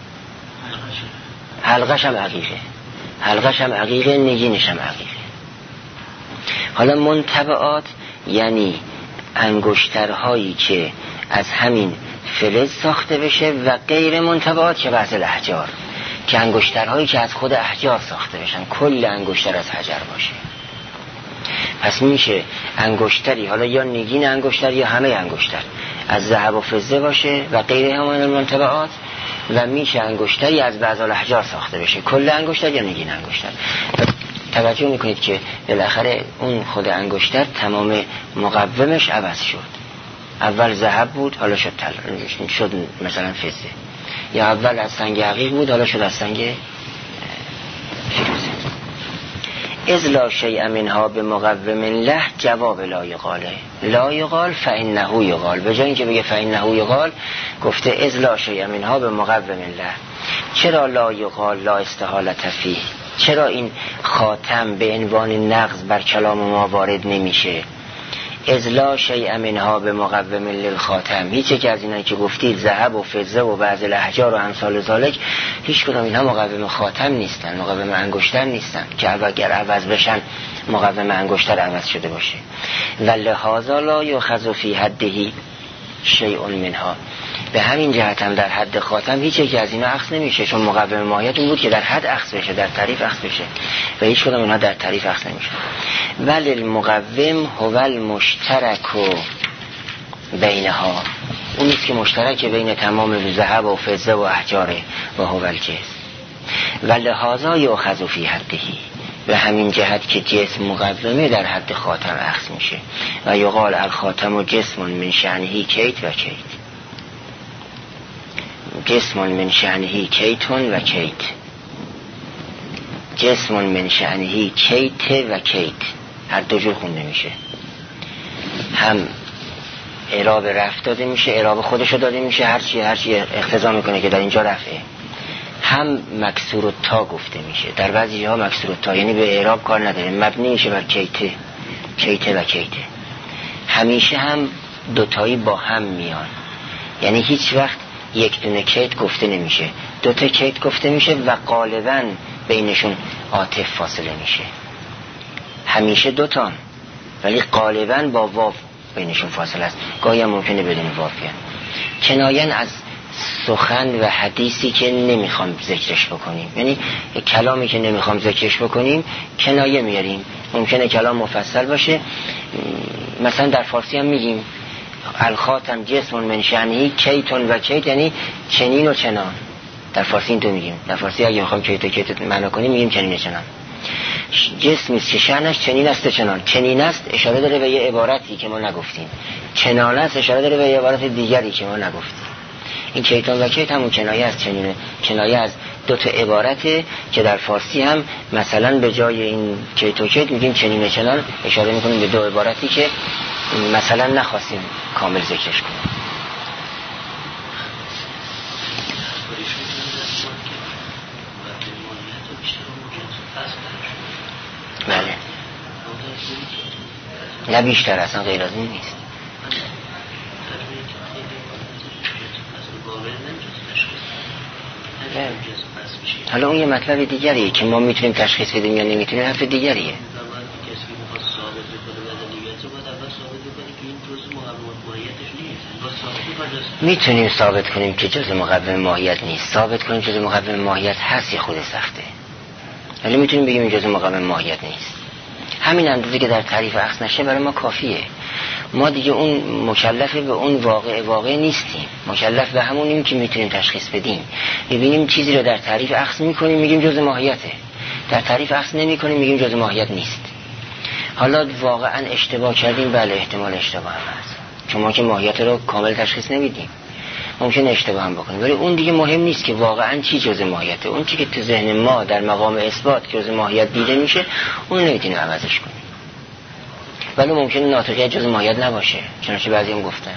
Speaker 1: حلقش هم عقیقه، حلقش هم عقیقه، نگینش هم عقیقه. حالا منطبعات یعنی انگشترهایی که از همین فلز ساخته بشه و غیر منطبعات که بعض الاحجار که انگشترهایی که از خود احجار ساخته بشن، کل انگشتر از حجر باشه. پس میشه انگشتری، حالا یا نگین انگشتر یا همه انگشتر از ذهب و فضه باشه و غیره هم من المنطبعات، و میشه انگشتری از بعض الاحجار ساخته بشه، کل انگشتر یا نگین انگشتر. توجه میکنید که بالاخره اون خود انگشتر تمام مقومش عوض شد. اول ذهب بود حالا شد مثلا فضه، یا اول از سنگ عقیق بود حالا شد از سنگ فیروزه. اذ لا شیء منها بمقوم له جواب لا یقاله، لا یقال فانه یقال. به جای اینکه بگه فانه یقال گفته اذ لا شیء منها بمقوم له. چرا لا یقال لا استحالة فیه؟ چرا این خاتم به عنوان نقض بر کلام ما وارد نمیشه؟ ازلا شیء منها به مقوم للخاتم. هیچ یک از اینایی که گفتید ذهب و فضه و بعض الاحجار و امثال ذالک، هیچ کدام اینها مقوم خاتم نیستن، مقوم انگشتر نیستن که اگر عوض بشن مقوم انگشتر عوض شده باشه. و لهذا لا یؤخذ فی حده شیء منها. به همین جهت هم در حد خاتم هیچ یک از اینا اخذ نمیشه، چون مقوم ماهیت اون بود که در حد اخذ بشه، در تعریف اخذ بشه، و هیچ کدام اینها در تعریف اخذ نمیشه. ولی المقوم هو المشترک بینها، اون نیست که مشترک بین تمام ذهب و فضه و احجار و هو الجسم. و لهذا یؤخذ فی حده، به همین جهت که جسم مقومه در حد خاتم اخذ میشه. و یقال الخاتم جسم من شأنه کیت و کیت، جسم من شأنه کیت و کیت، جسم من شأنه کیت و کیت، هر دو جور خونده میشه. هم اعراب رفع داده میشه، اعراب خودشو داده میشه، هر چی اقتضا میکنه که در اینجا رفعه. هم مکسور التا گفته میشه، در بعضی جاها مکسور التا، یعنی به اعراب کار نداره، مبنی میشه بر کیته، کیته و کیته. همیشه هم دوتایی با هم میان، یعنی هیچ وقت یک دونه کیت گفته نمیشه، دوتا کیت گفته میشه و غالباً بینشون عاطف فاصله میشه. همیشه دوتان ولی غالباً با واو بینشون فاصله است، گاهی هم ممکنه بدون واو بیان. کنایه از سخن و حدیثی که نمیخوام ذکرش بکنیم، یعنی کلامی که نمیخوام ذکرش بکنیم کنایه میاریم. ممکنه کلام مفصل باشه، مثلا در فارسی هم میگیم الخاتم جسم من شأنه کیتون و کیت، یعنی چنین و چنان. در فارسی این تو میگیم، در فارسی اگه میخوام کیت و کیت معنا کنیم میگیم چنین و چنان. جسمی که شأنش چنین است چنان، چنین است اشاره داره به یه عبارتی که ما نگفتیم، چنان است اشاره داره به یه عبارت دیگری که ما نگفتیم. این کیتون و کیت همون کنایه از چنینه، کنایه از دو تا عبارته که در فارسی هم مثلا به جای این کیت و کیت میگیم چنین و چنان، اشاره میکنیم به دو عبارتی که مثلا نخواستیم کامل ذکرش کنیم. بله، نه بیشتر، اصلا غیر از این نیست. حالا اون یه مطلب دیگریه که ما میتونیم تشخیص بدیم یا نمیتونیم، حرف دیگریه. میتونیم ثابت کنیم که جزء مقوم ماهیت نیست، ثابت کنیم جزء مقوم ماهیت هست، خود سخته، ولی میتونیم بگیم جزء مقوم ماهیت نیست. همین اندازه که در تعریف اخذ نشه برای ما کافیه. ما دیگه اون مکلف به اون واقع نیستیم، مکلف به همونیم که میتونیم تشخیص بدیم. میبینیم چیزی رو در تعریف اخذ میکنیم میگیم جزء ماهیته، در تعریف اخذ نمیکنیم میگیم جزء ماهیت نیست. حالا واقعا اشتباه کردیم، بله احتمال اشتباه هم هست، چون ما که ماهیت رو کامل تشخیص نمیدیم، ممکن اشتباه هم بکنیم، ولی اون دیگه مهم نیست که واقعا چی جزء ماهیته. اون چی که تو ذهن ما در مقام اثبات جزء ماهیت دیده میشه اون نمیتونیم عوضش کنیم، ولی ممکنه ناطقیت جزء ماهیت نباشه، چنانچه بعضی هم گفتن.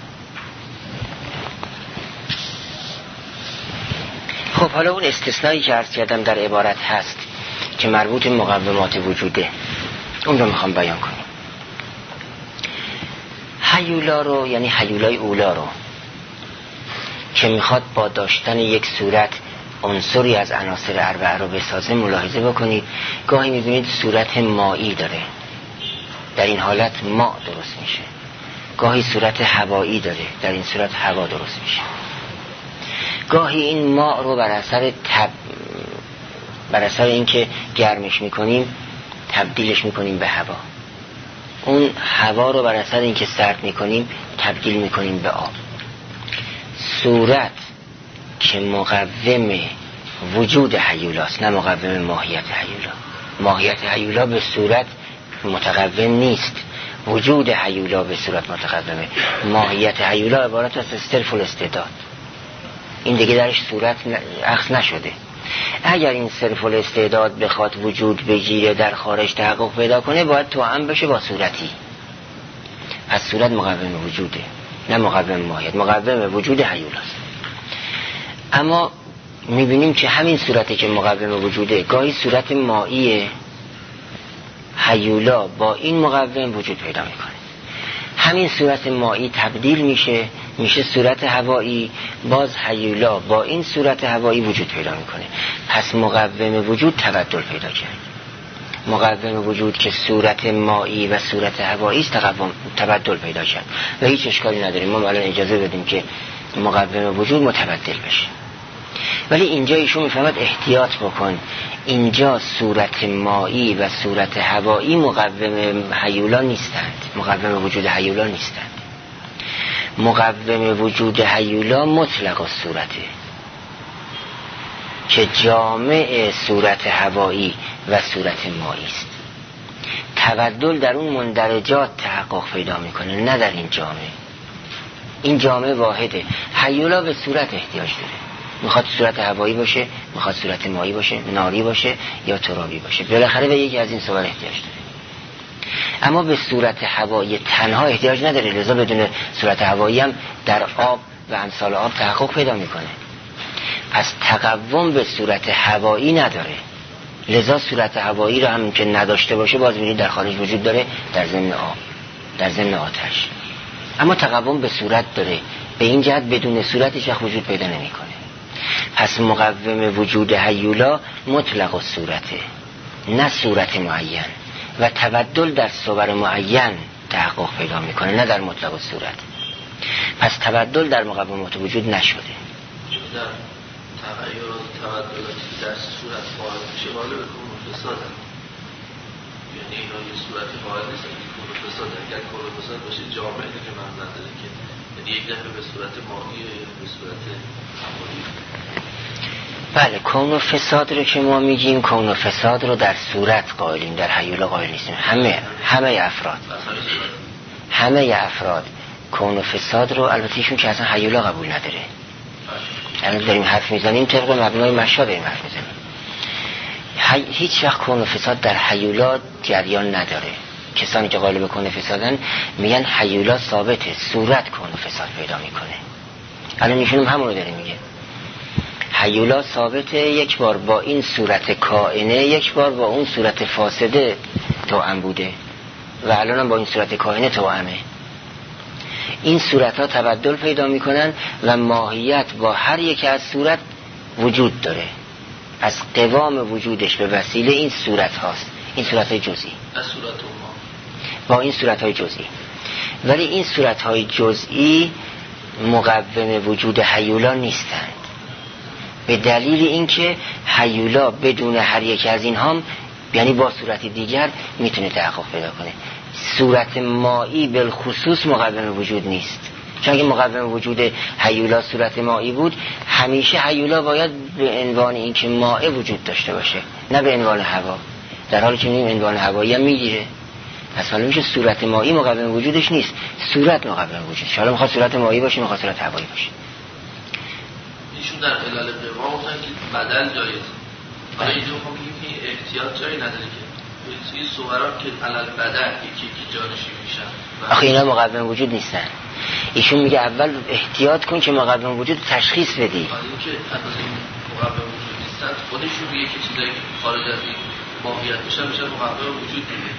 Speaker 1: خب حالا اون استثنایی که عرض کردم در عبارت هست که مربوط مقومات وجوده، اون رو میخوام بیان کنیم. هیولا رو، یعنی هیولای اولا رو که میخواد با داشتن یک صورت عنصری از عناصر اربعه رو بسازه، ملاحظه بکنید گاهی میبینید صورت مائی داره، در این حالت ماء درست میشه. گاهی صورت هوایی داره، در این صورت هوا درست میشه. گاهی این ماء رو بر اثر اینکه گرمش میکنیم تبدیلش میکنیم به هوا، اون هوا رو بر اثر اینکه سرد میکنیم تبدیل میکنیم به آب. صورت که مقوم وجود هیولاست، نه مقوم ماهیت هیولا. ماهیت هیولا به صورت متقوم نیست، وجود هیولا به صورت متقومه. ماهیت هیولا عبارت است از صرف الاستعداد، این دیگه درش صورت اخذ نشده. اگر این صرف الاستعداد بخواد وجود بگیره، در خارج تحقق پیدا کنه، باید توأم بشه با صورتی. از صورت مقوم وجوده، نه مقوم ماهیت، مقوم وجود هیولاست. اما میبینیم که همین صورتی که مقوم وجوده، گاهی صورت مائیه هیولا با این مقوم وجود پیدا میکنه. همین صورت مایی تبدیل میشه صورت هوایی، باز هیولا با این صورت هوایی وجود پیدا میکنه. پس مقوم وجود تبدل پیدا کرد. مقوم وجود که صورت مایی و صورت هوایی است تبدل پیدا کرد و هیچ اشکالی نداریم. ما الان اجازه بدیم که مقوم وجود متبدل بشه. ولی اینجا ایشون میفهمد احتیاط بکن، اینجا صورت مایی و صورت هوایی مقوم هیولا نیستند، مقوم وجود هیولا نیستند. مقوم وجود هیولا مطلق الصورته که جامع صورت هوایی و صورت مایی است. تبدل در اون مندرجات تحقق پیدا میکنه، نه در این جامع. این جامع واحده. هیولا به صورت احتیاج داره، میخواد صورت هوایی باشه، میخواد صورت مایی باشه، ناری باشه یا ترابی باشه، بالاخره به یکی از این صور احتیاج داره. اما به صورت هوایی تنها احتیاج نداره، لذا بدون صورت هوایی هم در آب و امثال آب تحقق پیدا میکنه. پس تقوم به صورت هوایی نداره، لذا صورت هوایی رو هم که نداشته باشه باز می‌بینید در خارج وجود داره، در ضمن آب، در ضمن آتش. اما تقوم به صورت داره، به این جهت بدون صورت هیچ وقت وجود پیدا نمی‌کنه. پس مقوم وجود هیولا مطلق الصورته، نه صورت معین، و تبدل در صور معین تحقق پیدا میکنه، نه در مطلق الصورت. پس تبدل در مقومات وجود نشده.
Speaker 3: در تغییر و تبدلاتی در صورت فاعل میشه والا به کون و فساد، یعنی اینا یه صورتی فاعل نیست که کون و فساد. اگر کون و فساد باشه جامعه که من نداره که یعنی یک دفعه به صورت ماهی یا به صورت هوایی.
Speaker 1: بله، کون و فساد رو که ما میگیم، کون و فساد رو در صورت قائلیم، در هیولا قائل نیستیم. همه افراد کون و فساد رو، البته ایشون که اصلا هیولا قبول نداره. الان داریم حرف میزنیم طبق مبنای مشا داریم حرف میزنیم. هیچ وقت کون و فساد در هیولا جریان نداره. کسانی که قائل به کون و فسادن میگن هیولا ثابته، صورت کون و فساد پیدا میکنه. الان ایشون هم همون رو داره میگه، هیولا ثابته، یک بار با این صورت کائنه، یک بار با اون صورت فاسده توأم بوده و الان هم با این صورت کائنه توأمه. این صورت ها تبدل پیدا میکنن و ماهیت با هر یک از صورت وجود داره. از قوام وجودش به وسیله این صورت هاست، این صورت های جزئی با این صورت های جزئی. ولی این صورت های جزئی مقوم وجود هیولا نیستند، به دلیل اینکه هیولا بدون هر یک از این هم، یعنی با صورتی دیگر، میتونه تحقق پیدا کنه. صورت مایی بالخصوص مقوم وجود نیست، چون اگه مقوم وجود هیولا صورت مایی بود، همیشه هیولا باید به عنوان اینکه مائه وجود داشته باشه، نه به عنوان هوا، در حالی که میگیم عنوان هوایی هم میگیره. پس حالا میشه صورت مایی مقوم وجودش نیست، صورت مقوم وجودش. حالا میخواد صورت مایی باشه، میخواد صورت هوایی باشه.
Speaker 3: ایشون در علل قوام گفتن که بدل جایزه. حالا اینجا میخوام بگیم که احتیاط جایی نداره که این صورا که علل بدل یکی جانشی میشن.
Speaker 1: آخه اینا مقوم وجود نیستن. ایشون میگه اول احتیاط کن که مقوم وجود تشخیص بدی.
Speaker 3: حالا اینکه از این مقوم وجود نیستن، خودشون یکی چیزایی که خارج از این ماهیت میشن مقوم وجود دیگه.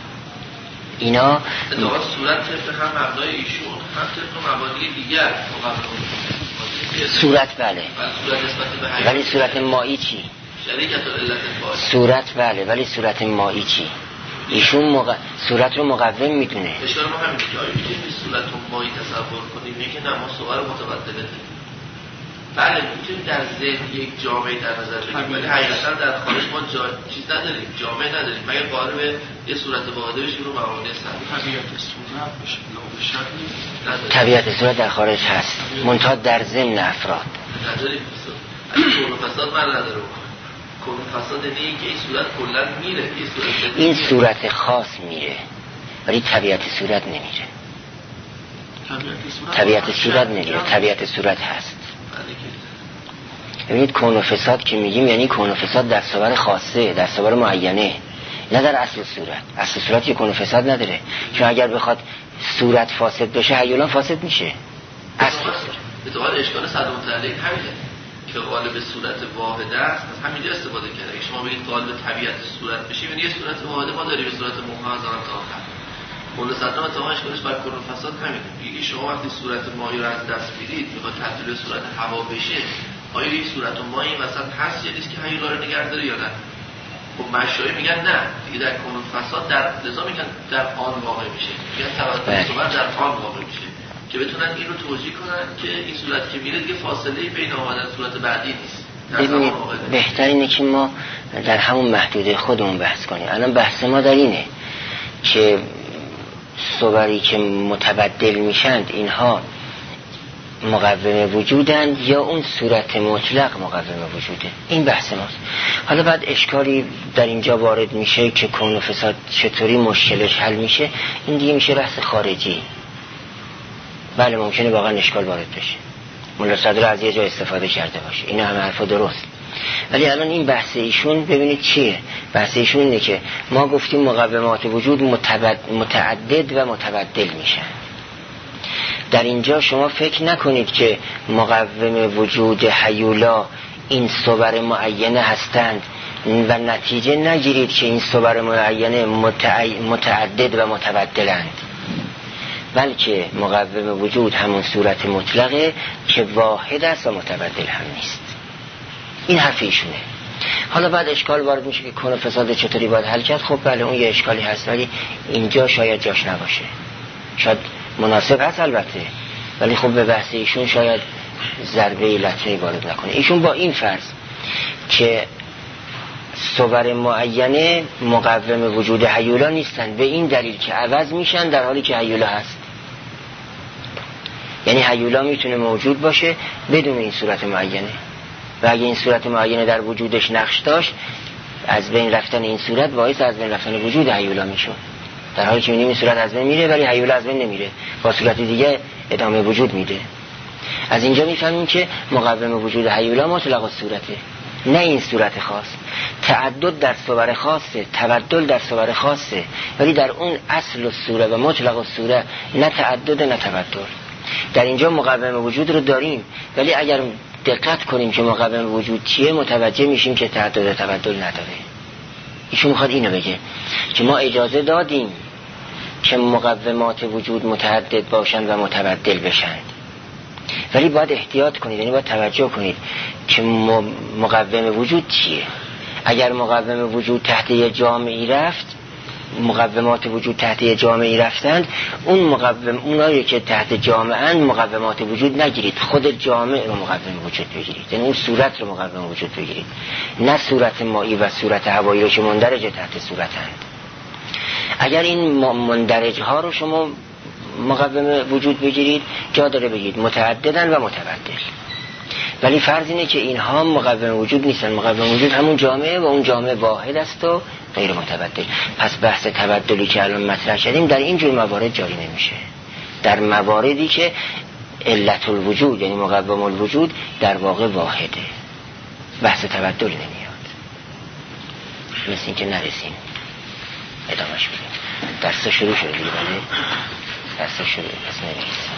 Speaker 1: اینا
Speaker 3: اتفاقا صورت طبق هم مبنای ایشون هم طبق مبانی دیگر مقوم وجود.
Speaker 1: صورت بله، ولی صورت مایی چی؟
Speaker 3: شریکت علت فاعل.
Speaker 1: صورت بله، ولی صورت مایی چی؟ ایشون صورت رو مقوم میدونه.
Speaker 3: اشاره ما همین که آیا میتونیم صورت رو مایی تصور کنیم؟ میگه نه، ما صور متبدله داریم. بله میتونیم در ذهن یک جامعه در نظر بگیریم، ولی حقیقتا در خارج ما چیز نداریم، جامعه نداریم. مگه قائل به یه صورت واحده بشیم رو موانع سر
Speaker 1: طبیعت صورت در خارج هست، منتها در ضمن افراد
Speaker 3: نداریم. کون و فساد من نداره. کون و فساد یعنی که این صورت کلا میره،
Speaker 1: این صورت خاص میره ولی طبیعت صورت نمیره. طبیعت صورت نمیره، طبیعت صورت هست. ببینید کون و فساد که میگیم یعنی کون و فساد در صور خاصه، در صور معینه، نه در اصل صورت. اصل صورت که کون و فساد نداره، چون اگر بخواد صورت فاسد بشه هیولا فاسد میشه. اصل صورت
Speaker 3: به طور اشکال صد متعلق همینه که قالب صورت واحده است، از همینجا استفاده کرده. اگه شما بگید قالب طبیعت صورت بشه، یعنی یه صورت واحده ما داریم، به صورت محضر تا آخر اون صدام اتفاقش کنش بر کل فساد همینه. میگه شما وقتی صورت ماهی رو از دست میدید میخواد تبدیل به صورت هوا بشه، آیا این صورت ماهی مثلا هست یا نیست که هیولا رو نگه داره یا نه؟ خب مشایخ میگن نه دیگه، در کل فساد در لزا میگن در آن واقع میشه، میگن تبدیل صورت در آن واقع میشه که بتونن این رو توجیه کنن که این صورت که میره دیگه فاصله بین آمدن صورت بعدی نیست.
Speaker 1: ببینید بهتر اینه که ما در همون محدوده خودمون بحث کنیم. الان بحث ما در اینه که صوری که متبدل میشند اینها مقوم وجودند یا اون صورت مطلق مقوم وجوده. این بحث ماست. حالا بعد اشکالی در اینجا وارد میشه که کون و فساد چطوری مشکلش حل میشه، این دیگه میشه بحث خارجی. بله ممکنه واقعا اشکال وارد بشه، ملا صدر از یه جا استفاده کرده باشه، این همه حرفا درست، ولی الان این بحث ایشون ببینید چیه. بحث ایشون اینه که ما گفتیم مقومات وجود متعدد و متبدل میشن. در اینجا شما فکر نکنید که مقوم وجود هیولا این صور معینه هستند و نتیجه نگیرید که این صور معینه متعدد و متبدلند، بلکه مقوم وجود همون صورت مطلقه که واحد است و متبدل هم نیست. این حرف ایشونه. حالا بعد اشکال وارد میشه که کون و فساد چطوری باید حل کرد. خب بله اون یه اشکالی هست، ولی اینجا شاید جاش نباشه. شاید مناسب هست البته، ولی خب به بحث ایشون شاید ضربه لطمه‌ای وارد نکنه. ایشون با این فرض که صور معینه مقوم وجود هیولا نیستن به این دلیل که عوض میشن در حالی که هیولا هست. یعنی هیولا میتونه موجود باشه بدون این صورت معینه، و اگه این صورت معینه در وجودش نقش داشت، از بین رفتن این صورت باعث از بین رفتن وجود هیولا میشد، در حالی که این صورت از بین میره ولی هیولا از بین نمیره، با صورت دیگه ادامه وجود میده. از اینجا میفهمیم که مقوم وجود هیولا مطلق الصورته، نه این صورت خاص. تعدد در صور خاصه، تبدل در صور خاصه، ولی در اون اصل الصوره و مطلق الصوره نه تعدد نه تبدل. در اینجا مقوم وجود رو داریم، ولی اگر دقت کنیم که مقوم وجود چیه متوجه میشیم که تعدد و تبدل نداره. ایشون میخواد اینو بگه که ما اجازه دادیم که مقومات وجود متعدد باشند و متبدل بشند، ولی باید احتیاط کنید، یعنی باید توجه کنید که مقوم وجود چیه. اگر مقوم وجود تحت یه جامعی رفت، مقومات وجود تحت یه جامعی رفتند، اونایی که تحت جامعه مقومات وجود نگیرید، خود جامعه رو مقوم وجود بگیرید، یعنی اون صورت رو مقوم وجود بگیرید، نه صورت مایی و صورت هوایی رو که مندرج تحت صورتند. اگر این مندرج ها رو شما مقوم وجود بگیرید، جا داره بگید متعددن و متبدل، ولی فرض اینه که اینها مقوم وجود نیستن. مقوم وجود همون جامعه و اون جامعه واحد است و غیر متبدل. پس بحث تبدلی که الان مطرح کردیم در این جور موارد جاری نمیشه، در مواردی که علت الوجود یعنی مقوم الوجود در واقع واحده، بحث تبدل نمیاد. مثل این که نرسیم ادامهش بدیم. درس شروع شده دیگه، بله درس شروع پس نمیرسیم.